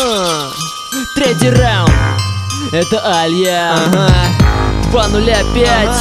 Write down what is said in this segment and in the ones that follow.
Третий раунд. Это Алья. 2:05.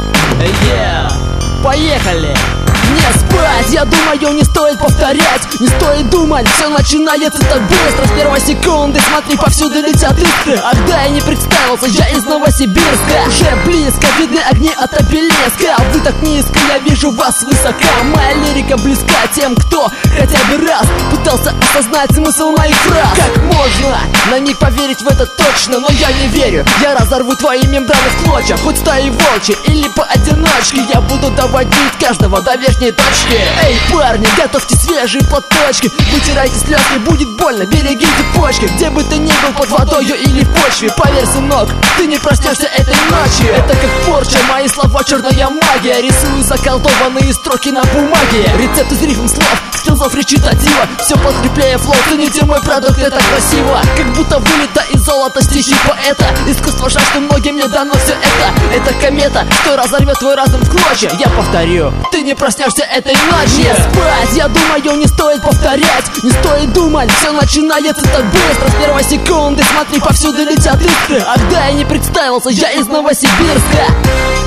Поехали! Не спать, я думаю, не стоит повторять, не стоит думать, все начинается так быстро. С первой секунды, смотри, повсюду летят искры. Ах да, я не представился, я из Новосибирска. Уже близко, видны огни от обелиска. А вы так низко, я вижу вас свысока. Моя лирика близка тем, кто хотя бы раз пытался осознать смысл моих фраз. Как можно на миг поверить в это точно, но я не верю. Я разорву твои мембраны в клочья, хоть стаи волчьи или поодиночке. Я буду доводить каждого до верхней точки. Эй, парни, готовьте свежие платочки, вытирайте слезки, будет больно, берегите почки. Где бы ты ни был, под водою или в почве, поверь, сынок, ты не проснешься этой ночью. Это как порча, мои слова черная магия. Рисую заколдованные строки на бумаге. Рецепт из рифм слов, скиллзов речитатива. Все подкрепляя флоу, цените мой продукт, это красиво. Как будто вылито из золота стихи поэта. Искусство жаль, что многим не дано все это. Это комета, что разорвет твой разум в клочья. Я повторю, ты не проснешься этой ночью. Не спать, я думаю, не стоит повторять, не стоит думать, все начинается так быстро. С первой секунды, смотри, повсюду летят искры. Ах да, я не представился, я из Новосибирска.